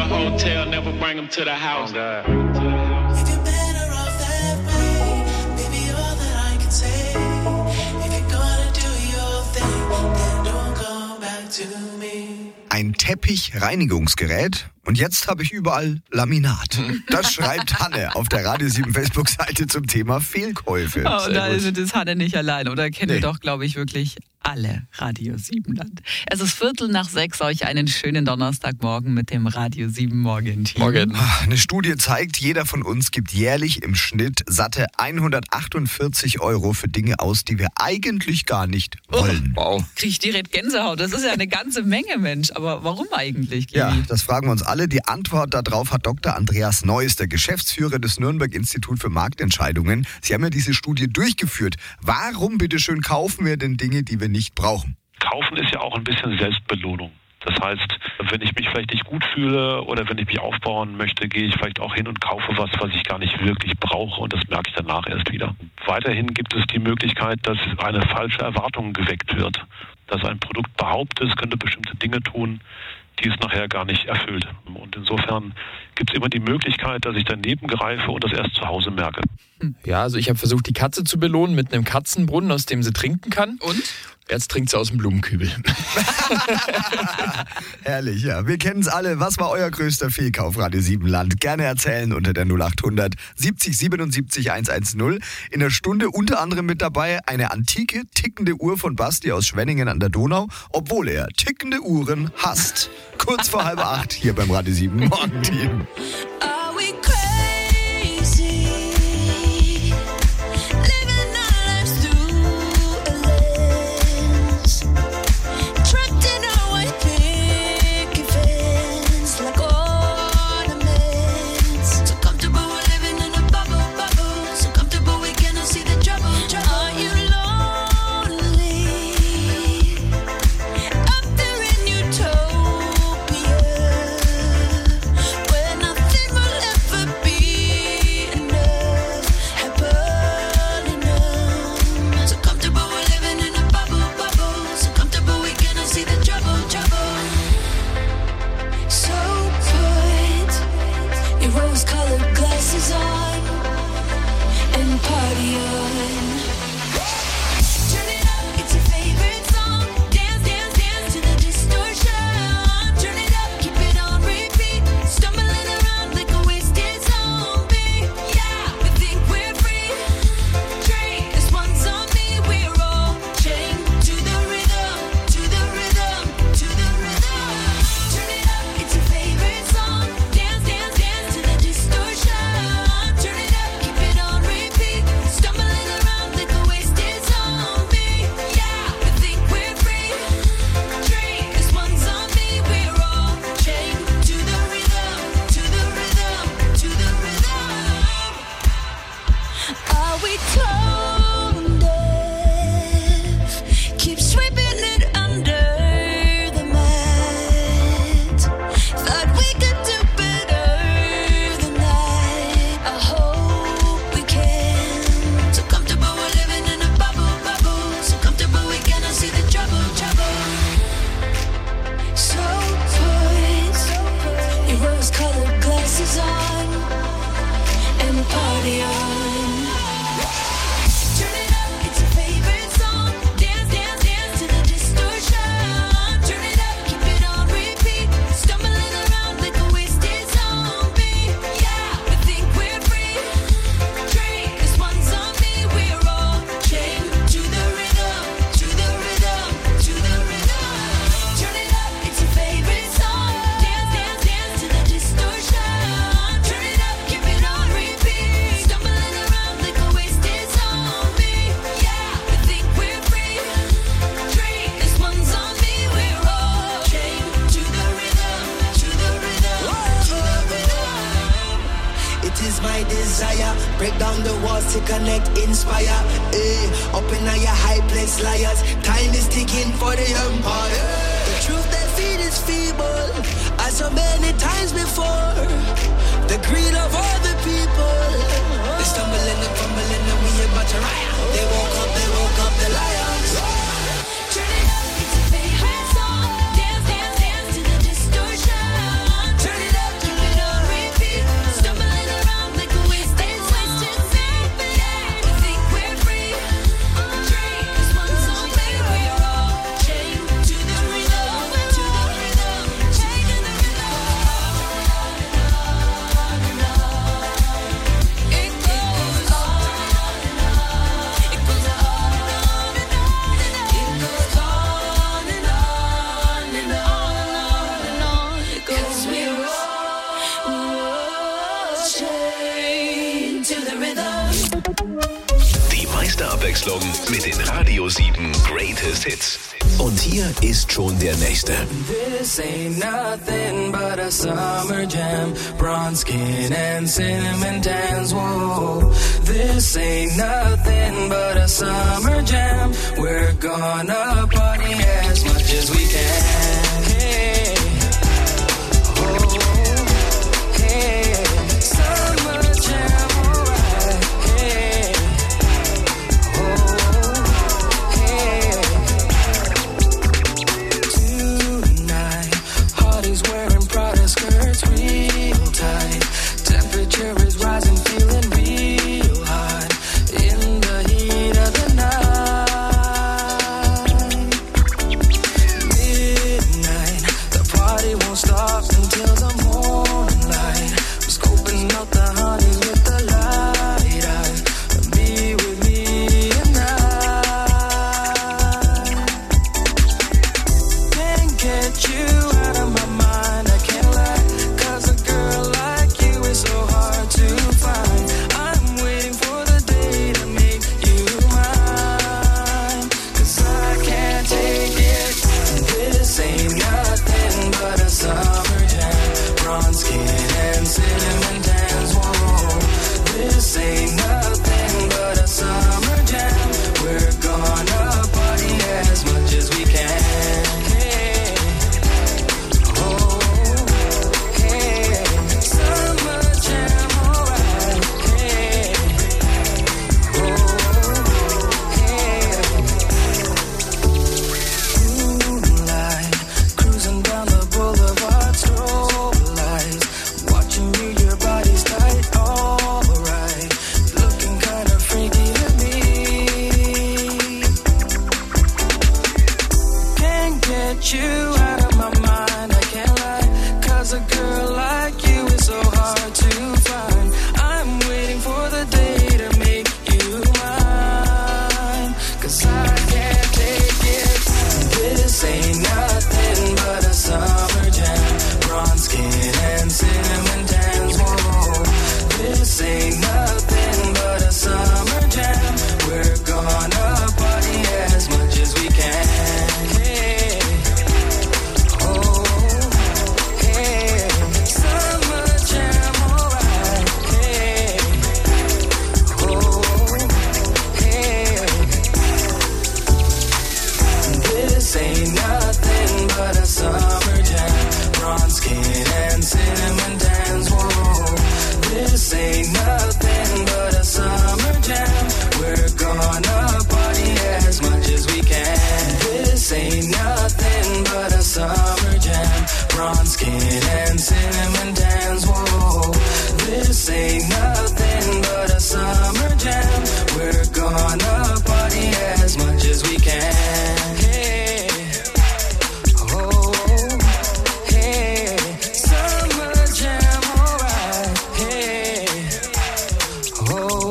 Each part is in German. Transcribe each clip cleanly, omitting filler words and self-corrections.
a hotel, never bring them to the house. Oh God. If you're better off that way, baby, all that I can say. If you're gonna do your thing, then don't come back to me. Ein Teppichreinigungsgerät und jetzt habe ich überall Laminat. Das schreibt Hanne auf der Radio 7 Facebook-Seite zum Thema Fehlkäufe. Oh, da ist das Hanne nicht allein, oder? Kennen doch, glaube ich, wirklich alle Radio 7 Land. Es ist 5:45, euch einen schönen Donnerstagmorgen mit dem Radio 7 Morgen-Team. Morgen. Eine Studie zeigt, jeder von uns gibt jährlich im Schnitt satte 148 € für Dinge aus, die wir eigentlich gar nicht wollen. Wow. Krieg ich direkt Gänsehaut. Das ist ja eine ganze Menge, Mensch. Aber warum eigentlich, Kimi? Ja, das fragen wir uns alle. Die Antwort darauf hat Dr. Andreas Neuss, der Geschäftsführer des Nürnberg-Institut für Marktentscheidungen. Sie haben ja diese Studie durchgeführt. Warum, bitteschön, kaufen wir denn Dinge, die wir nicht brauchen? Kaufen ist ja auch ein bisschen Selbstbelohnung. Das heißt, wenn ich mich vielleicht nicht gut fühle oder wenn ich mich aufbauen möchte, gehe ich vielleicht auch hin und kaufe was ich gar nicht wirklich brauche und das merke ich danach erst wieder. Weiterhin gibt es die Möglichkeit, dass eine falsche Erwartung geweckt wird. Dass ein Produkt behauptet, es könnte bestimmte Dinge tun, die es nachher gar nicht erfüllt. Und insofern gibt es immer die Möglichkeit, dass ich daneben greife und das erst zu Hause merke. Ja, also ich habe versucht, die Katze zu belohnen mit einem Katzenbrunnen, aus dem sie trinken kann. Und? Jetzt trinkt sie aus dem Blumenkübel. Herrlich, ja. Wir kennen es alle. Was war euer größter Fehlkauf, Radio 7 Land? Gerne erzählen unter der 0800 70 77 110. In der Stunde unter anderem mit dabei eine antike, tickende Uhr von Basti aus Schwenningen an der Donau, obwohl er tickende Uhren hasst. Kurz vor 7:30 hier beim Radio 7 Morgen-Team. Are we crazy? Living our lives through a lens. Trapped in our white picket fence like ornaments. So comfortable we're living in a bubble, bubble. So comfortable we cannot see the trouble, trouble. Are you lonely? Up there in Utopia, where nothing will ever be enough, happen enough. So comfortable we're living in a bubble, bubble. So comfortable we cannot see the trouble, trouble. So put your rose-colored glasses on and party on. Turn it up, it's your favorite song. Dance, dance, dance to the distortion. Turn it up, keep it on repeat. Stumbling around like a wasted zombie. Yeah, we think we're free. Drink, this one's on me. We're all chained to the rhythm, to the rhythm, to the rhythm. Turn it up, it's your favorite song. Dance, dance, dance to the distortion. Turn it up, keep it on repeat. Stumbling around like a wasted zombie. Yeah, we think we're free. Drink, this one's on me. We're all chained to the rhythm, to the rhythm, to the rhythm. Are we tone deaf? Keep sweeping it under the mat. Thought we could do better than that. I hope we can. So comfortable we're living in a bubble, bubble. So comfortable we cannot see the trouble, trouble. So put your rose-colored glasses on and party on. Turn it up, it's your favorite song. Dance, dance, dance to the distortion. Turn it up, keep it on repeat. Stumbling around like a wasted zombie. Yeah, we think we're free. Drink, this one's on me. We're all chained to the rhythm, to the rhythm, to the rhythm. Turn it up, it's your favorite song. Dance, dance, dance to the distortion. Turn it up, keep it on repeat. Stumbling around like a wasted zombie. Yeah, we think we're free. Drink, this one's on me. We're all chained to the rhythm, to the rhythm, to the rhythm. It is my desire, break down the walls to connect, inspire. Up in your high place, liars. Time is ticking for the empire. The truth they feed is feeble, as so many times before. The greed of all the people. They stumbling and fumbling and we about to riot. They woke up the lions. Turn it up, it's your favorite song. Dance, dance, dance to the distortion. Turn it up, meiste Abwechslung mit den Radio 7 Greatest Hits. Und hier ist schon der nächste. This ain't nothing but a summer jam. Bronze skin and cinnamon tans. Whoa. This ain't nothing but a summer jam. We're gonna party as much as we can. Hey. Oh. Hey. Summer jam, alright. Hey. Oh. Hey. Tonight, Hardy's wearing Prada skirts real tight. Temperature is rising, feeling real hot in the heat of the night. Midnight, the party won't stop until the morning light. I'm scoping out the honeys with the light eyes. Be with me tonight. Can't get you out of my mind, I can't lie. 'Cause a girl like you is so hard to find. I'm waiting for the day to make you mine. 'Cause I can't take it. This ain't nothing but a summer jam. Bronze skin and cinnamon tans. Whoa. This ain't nothing but a summer jam. We're gonna party as much as we can. Hey. Oh. Hey. Summer jam, alright. Hey. Oh. Hey. Moonlight, cruising down the boulevard, strobe lights. Watching you, your body's tight, alright. Looking kinda freaky to me. Can't get you out of my mind, I can't lie. 'Cause a girl like you is so hard to find. I'm waiting for the day to make you mine. 'Cause I can't take it. This ain't nothing but a summer jam. Bronze skin and cinnamon tans. Whoa. This ain't nothing but a summer jam. We're gonna party as much as we can. Hey. Oh. Hey. Summer jam, alright. Hey. Oh. Hey. This ain't nothing but a summer jam. Bronze skin and cinnamon tans. Whoa. This ain't nothing but a summer jam. We're gonna party as much as we can. This ain't nothing but a summer jam. Bronze skin and cinnamon tans. Whoa. This ain't nothing but a summer jam. We're gonna party as much as we can. Hey. Oh. Hey. Summer jam, alright. Hey. Oh.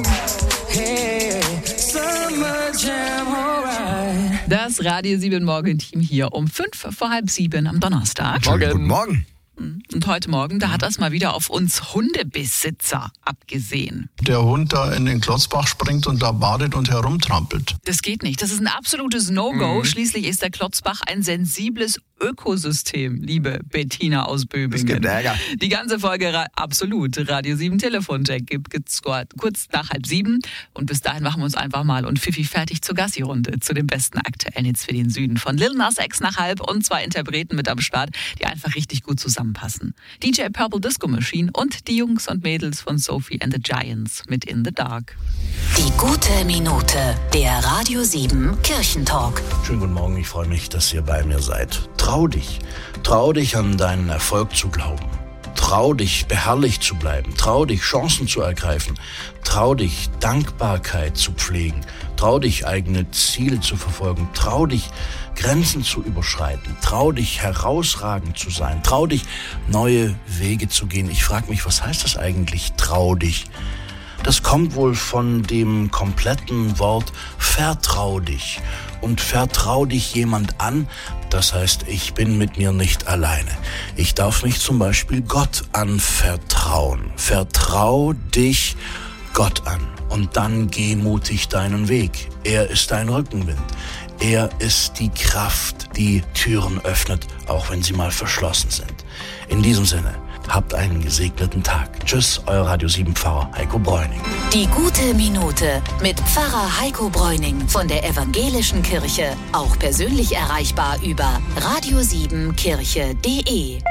Hey. Summer jam, alright. Das Radio 7 Morgenteam hier um 6:55 am Donnerstag. Guten Morgen. Und heute Morgen, da hat das mal wieder auf uns Hundebesitzer abgesehen. Der Hund da in den Klotzbach springt und da badet und herumtrampelt. Das geht nicht. Das ist ein absolutes No-Go. Schließlich ist der Klotzbach ein sensibles Ökosystem, liebe Bettina aus Böbingen. Es gibt Ärger. Die ganze Folge absolut. Radio 7 Telefoncheck gibt's kurz nach 6:30. Und bis dahin machen wir uns einfach mal und Fifi fertig zur Gassi-Runde. Zu den besten aktuellen Hits für den Süden. Von Lil Nas X nach halb und 2 Interpreten mit am Start, die einfach richtig gut zusammenpassen. DJ Purple Disco Machine und die Jungs und Mädels von Sophie and the Giants mit In the Dark. Die gute Minute, der Radio 7 Kirchentalk. Schönen guten Morgen, ich freue mich, dass ihr bei mir seid. Trau dich an deinen Erfolg zu glauben. Trau dich, beharrlich zu bleiben. Trau dich, Chancen zu ergreifen. Trau dich, Dankbarkeit zu pflegen. Trau dich, eigene Ziele zu verfolgen. Trau dich, Grenzen zu überschreiten. Trau dich, herausragend zu sein. Trau dich, neue Wege zu gehen. Ich frage mich, was heißt das eigentlich, trau dich? Das kommt wohl von dem kompletten Wort vertrau dich. Und vertrau dich jemand an, das heißt, ich bin mit mir nicht alleine. Ich darf mich zum Beispiel Gott anvertrauen. Vertrau dich Gott an. Und dann geh mutig deinen Weg. Er ist dein Rückenwind. Er ist die Kraft, die Türen öffnet, auch wenn sie mal verschlossen sind. In diesem Sinne, habt einen gesegneten Tag. Tschüss, euer Radio 7 Pfarrer Heiko Bräuning. Die gute Minute mit Pfarrer Heiko Bräuning von der Evangelischen Kirche. Auch persönlich erreichbar über radio7kirche.de.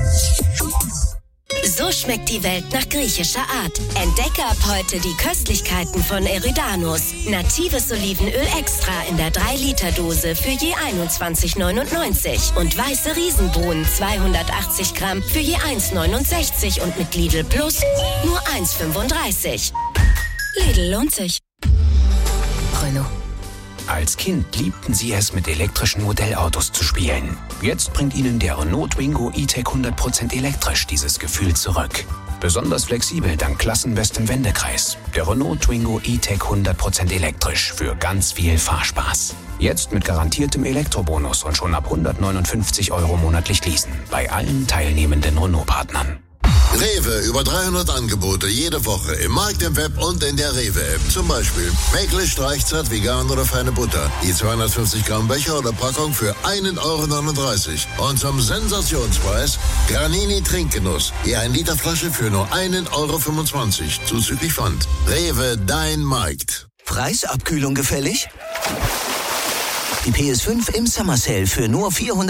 So schmeckt die Welt nach griechischer Art. Entdecke ab heute die Köstlichkeiten von Erydanos. Natives Olivenöl extra in der 3-Liter-Dose für je 21,99. Und weiße Riesenbohnen 280 Gramm für je 1,69. Und mit Lidl Plus nur 1,35. Lidl lohnt sich. Renault. Als Kind liebten sie es, mit elektrischen Modellautos zu spielen. Jetzt bringt ihnen der Renault Twingo E-Tech 100% elektrisch dieses Gefühl zurück. Besonders flexibel dank klassenbestem Wendekreis. Der Renault Twingo E-Tech 100% elektrisch für ganz viel Fahrspaß. Jetzt mit garantiertem Elektrobonus und schon ab 159 € monatlich leasen. Bei allen teilnehmenden Renault-Partnern. Rewe, über 300 Angebote jede Woche im Markt, im Web und in der Rewe-App. Zum Beispiel Mägle Streichzart, vegan oder feine Butter. Die 250 Gramm Becher oder Packung für 1,39 €. Und zum Sensationspreis Granini Trinkgenuss. Je 1 Liter Flasche für nur 1,25 €. Zuzüglich Pfand. Rewe, dein Markt. Preisabkühlung gefällig? Die PS5 im Summer Sale für nur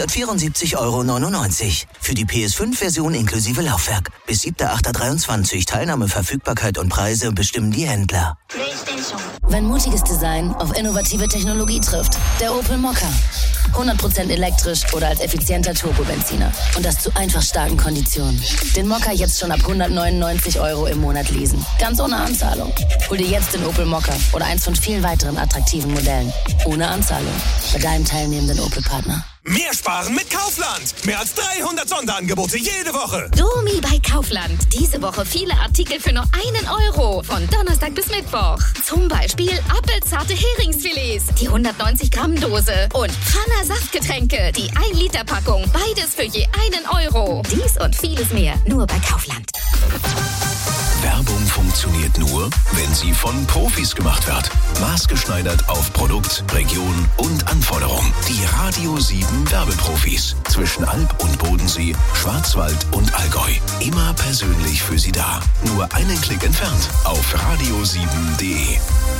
474,99 €. Für die PS5-Version inklusive Laufwerk. Bis 7.8.23. Teilnahme, Verfügbarkeit und Preise bestimmen die Händler. Wenn mutiges Design auf innovative Technologie trifft, der Opel Mokka. 100% elektrisch oder als effizienter Turbobenziner. Und das zu einfach starken Konditionen. Den Mokka jetzt schon ab 199 € im Monat leasen. Ganz ohne Anzahlung. Hol dir jetzt den Opel Mokka oder eins von vielen weiteren attraktiven Modellen. Ohne Anzahlung. Bei deinem teilnehmenden Opel-Partner. Mehr sparen mit Kaufland. Mehr als 300 Sonderangebote jede Woche. Domi bei Kaufland. Diese Woche viele Artikel für nur 1 €. Von Donnerstag bis Mittwoch. Zum Beispiel appelzarte Heringsfilets. Die 190 Gramm Dose. Und Pfanner Saftgetränke. Die 1 Liter Packung. Beides für je 1 €. Dies und vieles mehr. Nur bei Kaufland. Werbung funktioniert nur, wenn sie von Profis gemacht wird. Maßgeschneidert auf Produkt, Region und Anforderung. Die Radio 7 Werbeprofis. Zwischen Alb und Bodensee, Schwarzwald und Allgäu. Immer persönlich für Sie da. Nur einen Klick entfernt auf radio7.de.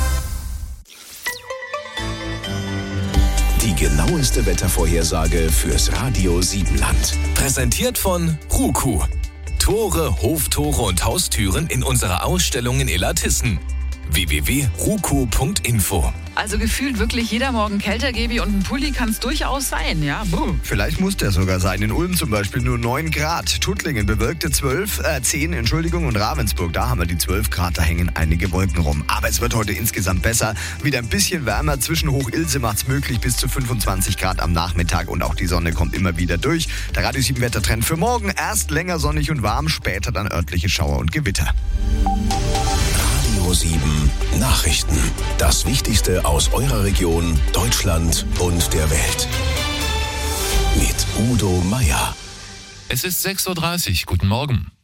Die genaueste Wettervorhersage fürs Radio 7 Land. Präsentiert von Ruku. Tore, Hoftore und Haustüren in unserer Ausstellung in Illertissen. www.ruku.info. Also gefühlt wirklich jeder Morgen kälter, Gebi, und ein Pulli kann es durchaus sein, ja? Vielleicht muss der sogar sein. In Ulm zum Beispiel nur 9 Grad. Tuttlingen bewölkte 10 und Ravensburg, da haben wir die 12 Grad, da hängen einige Wolken rum. Aber es wird heute insgesamt besser. Wieder ein bisschen wärmer. Zwischen Hoch-Ilse macht es möglich bis zu 25 Grad am Nachmittag und auch die Sonne kommt immer wieder durch. Der Radio 7 Wettertrend für morgen: erst länger sonnig und warm, später dann örtliche Schauer und Gewitter. Radio 7 Nachrichten. Das Wichtigste aus eurer Region, Deutschland und der Welt. Mit Udo Meier. Es ist 6:30 Uhr. Guten Morgen.